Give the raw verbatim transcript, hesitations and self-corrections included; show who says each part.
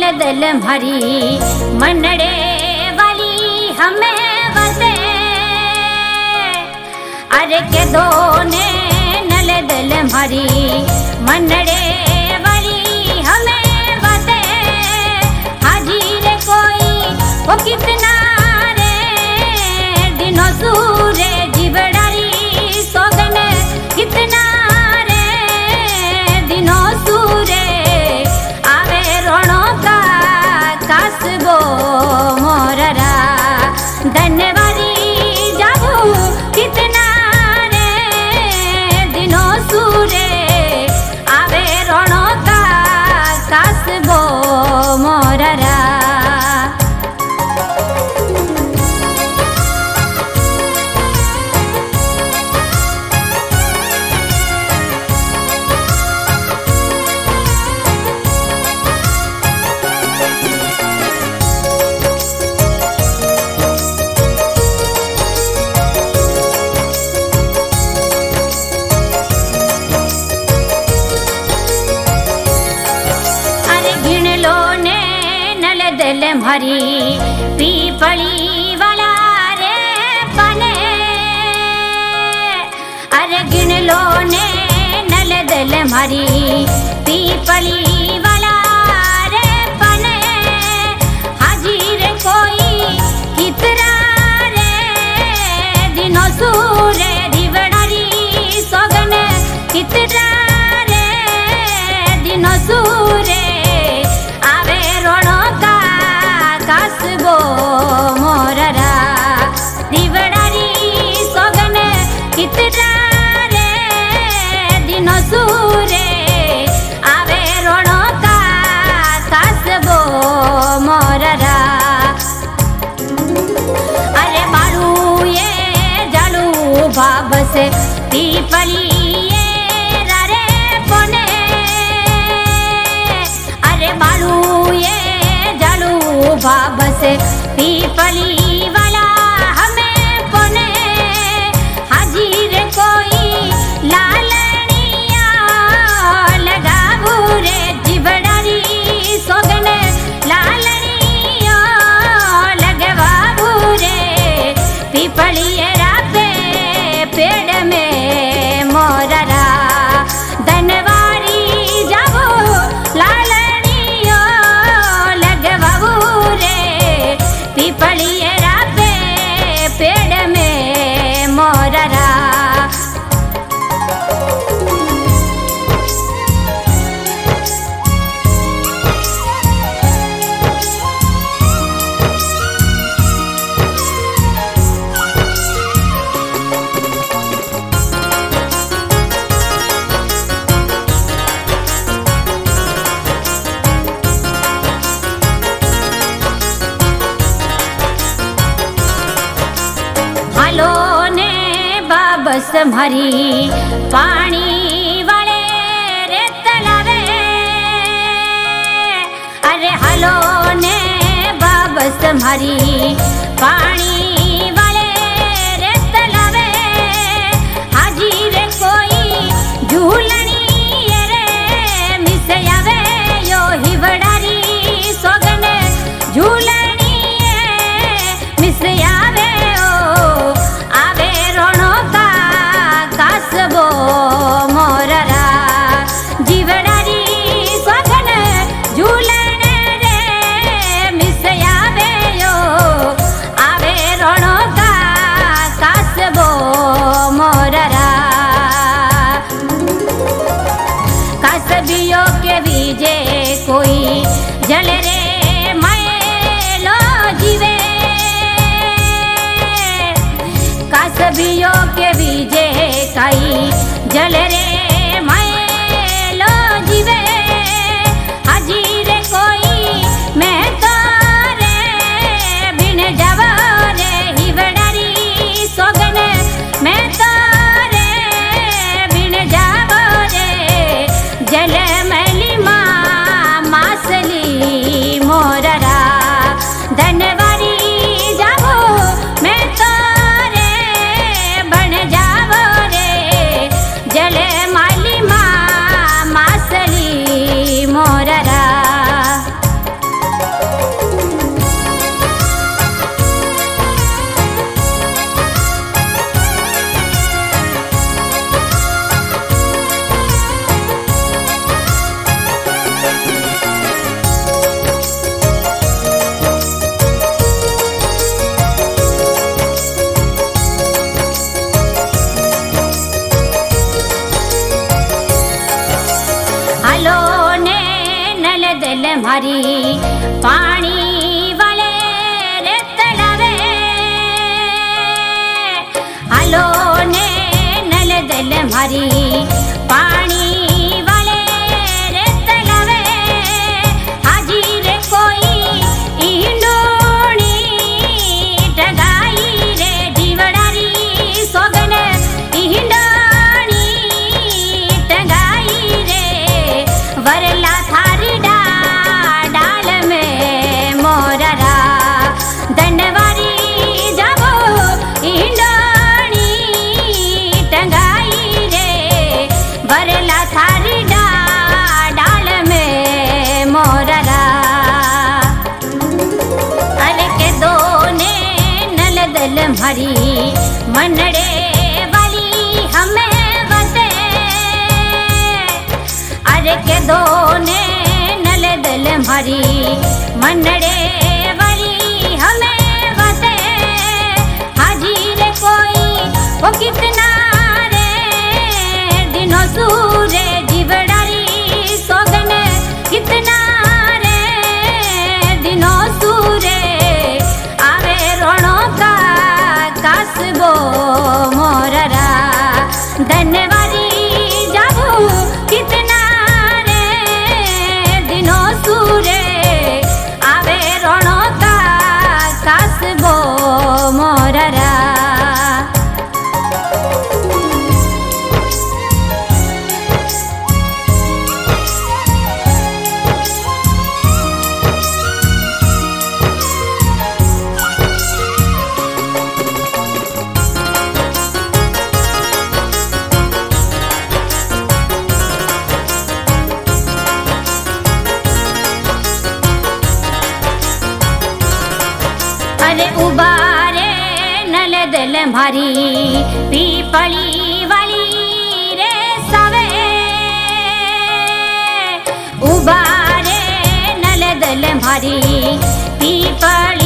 Speaker 1: नल दल भरी मनड़े वाली हमें वसे अरे के दो ने नल दल भरी मनड़े वाली हमें वसे हाजी रे कोई वो कितना रे दिनों सूरे जीवड़ारी सोगन कितना रे दिनों सूरे आवे रोणो का कासबो मोररा धन्यवादी जाबू कितना रे दिनों सूरे आवे रोणो का कासबो मोररा भरी पीपली वाला रे पने अरे गिन लो ने नल दल भरी पीपली वाला रे पने हाजी रे कोई कितना रे दिनों सूरे दिवड़ारी सोगन कितना रे दिनों सूरे आवे रोणो का कासबो मोररा दिवड़ारी सोगन कितना रे दिनों सूरे आवे रोणो का कासबो मोररा अरे मारू ये जालू बाबस पीपली ये रे पोने अरे मारू ये बाबस पीपली वाला हमें पुने हाजी रे कोई लालनिया लगाबू रे जीवड़ारी सोगन लालनिया लगवाबू रे पीपली रापे पेड़ में मोररा धनवारी जाबू लालनिया लगवाबू पीपली रापे पेड़ में मोररा बस भरी पानी वाले रे तलावे अरे हलो ने बाबस भरी पानी वाले रे तलावे हाजी रे कोई झूलनी रे मिसयावे यो हिवड़ारी सोगन झूलनी मिसयावे ओ आवे रोणो का कासबो मोररा जीवड़ारी सोगन झूलन रे मिसयावे यो आवे रोणो का कासबो मोररा कासबियों के बीजे कोई जल रे मैलो जीवे कासबियों के बीजे काई जल रे मैलो जीवे हाजी रे कोई मैं तो रे बिन जावा रे हिवड़ारी सोगन मैं तो रे बिन जावा रे जल मैली माँ मासली पानी वाले रे तड़ावे हालो ने नल दल मारी पानी वाले रे तड़ावे हाजी रे कोई इंडोणी टगाई रे जीवड़ारी सोगन इंडोणी टगाई रे वरला थारी डा डाल में मोररा दंडवारी जाबो इंडोणी टंगाई रे वरला थारी डा डाल में मोररा अरे के दो ने नल दल मारी मनड़े वाली हमें बते अरे के दो ने नल दल मारी मनड़े वाली हमें बते हाजी रे कोई वो कितना रे दिनों सूरे जीवड़ारी सोगन कितना रे दिनों सूरे आवे रोणों का कासबो मोररा धन्यवादी जाबू कितना रे दिनों सूरे आवे रोणों का कासबो मोररा अरे उबारे नल दल मारी पीपली वाली रे सवे उबारे नल दल मारी पीपली